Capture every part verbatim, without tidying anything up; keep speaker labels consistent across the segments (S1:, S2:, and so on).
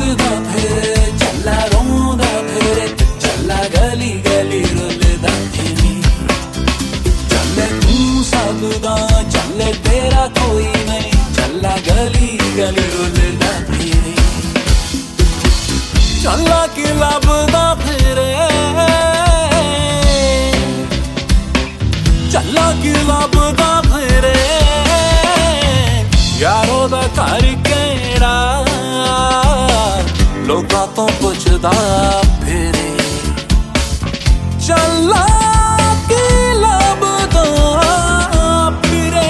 S1: हसदा फिरे चला रोंदा फिरे चला गली गली रुलदा फिरे चले तू सबदा चले तेरा कोई नहीं चला गली गली रुलदा फिरे चला कि लभदा फिरे चला कि लभदा फिरे यारो दा घर केड़ा लोकां तो पुछदा फिरे चला कि लभदा फिरे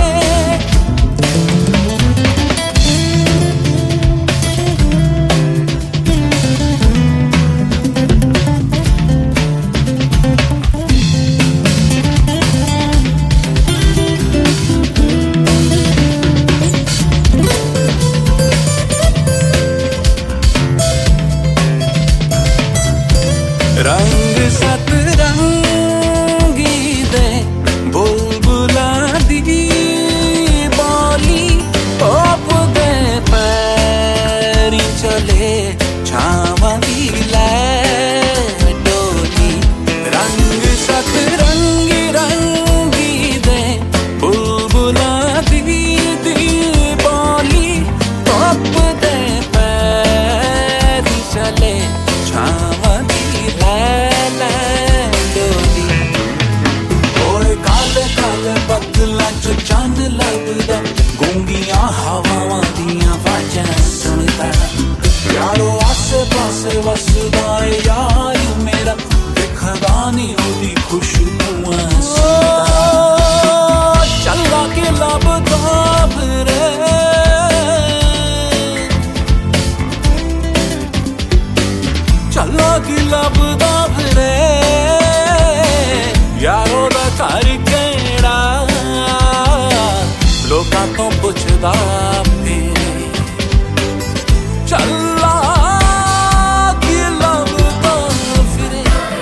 S1: रंग सतरंगी दे बुलबुला दी बोली ओप दे पैरी चले छावां दी लै डोली रंग सतरंगी रंगी दे बुलबुला दी दी बोली ओप दे पैरी चले छावां चंद लभदा गूंगियां हवावां दियां वाजां सुनदा यारो आसे पासे वसदा है यार मेरा दिखदा नी ओदी खुशबूआं सुनदा चला के लभदा फिरे चला के लभदा फिरे यारो दा घर केड़ा लोकां तो पुछदा फिरे चला कि लभदा फिरे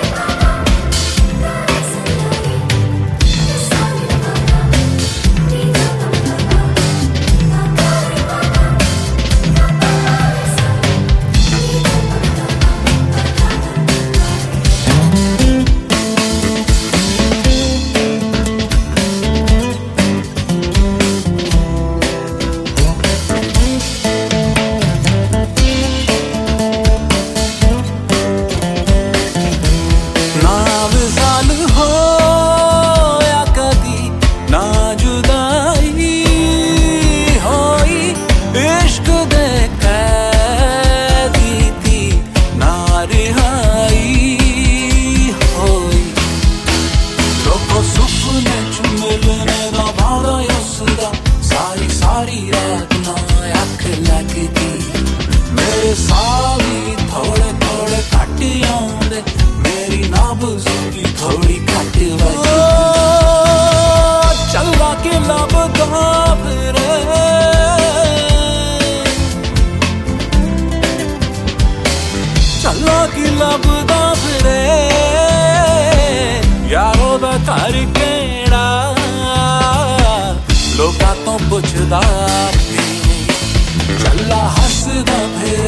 S1: सारी सारी रात ना अख लगदी मेरे सावी थोड़े थोड़े घट आउंदे मेरी नाब्ज़ की थोड़ी घट वजदी चला के लभदा फिरे चला के लभदा फिरे यारो दा घर केड़ा लोकां तो पुछदा फिरे चला हसदा फिरे